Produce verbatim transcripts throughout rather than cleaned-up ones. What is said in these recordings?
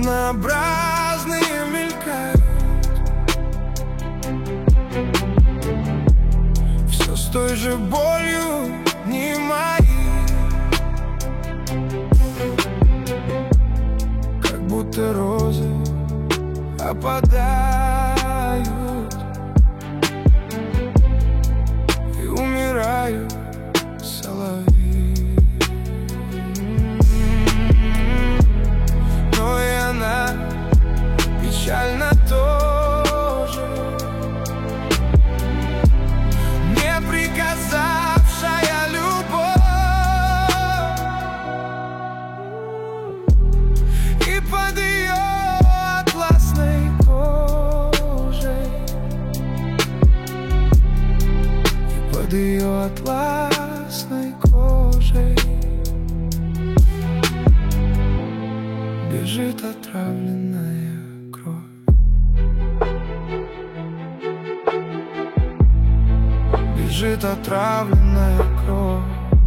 однообразные мелькают. Все с той же болью, не мои. Как будто розы опадают и умирают соловьи. Но и она печально тоже, не приказавшая любовь. И под ее атласной кожей, и под ее атласной кожей бежит отравленная кровь. Бежит отравленная кровь.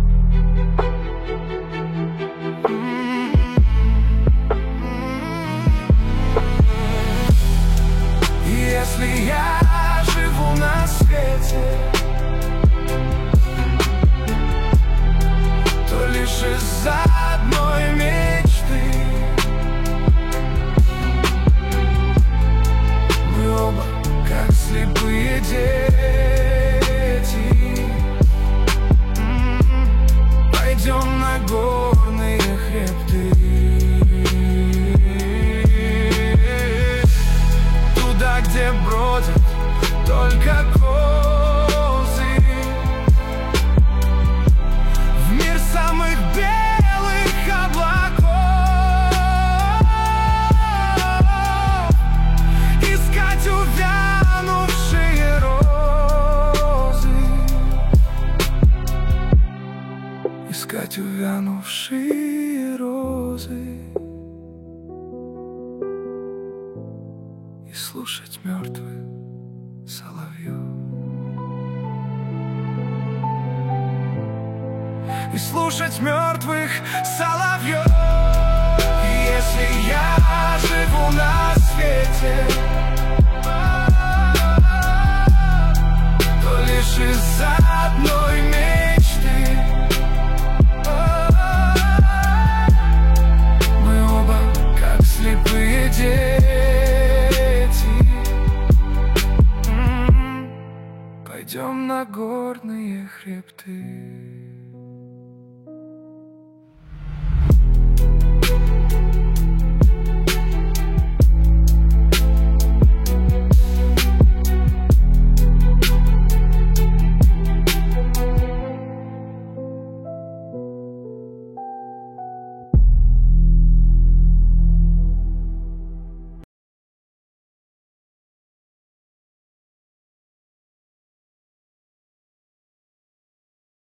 И если я живу на свете, то лишь из-за одной мечты. Мы оба, как слепые дети, пойдем на горные хребты, туда, где бродят только козы, в мир самых белых облаков, искать увянувшие розы, искать увянувшие розы и слушать мертвых соловьев. И слушать мертвых соловьев. И если я живу на свете, то лишь из-за одной мечты. Мы оба, как слепые дети, пойдем на горные хребты.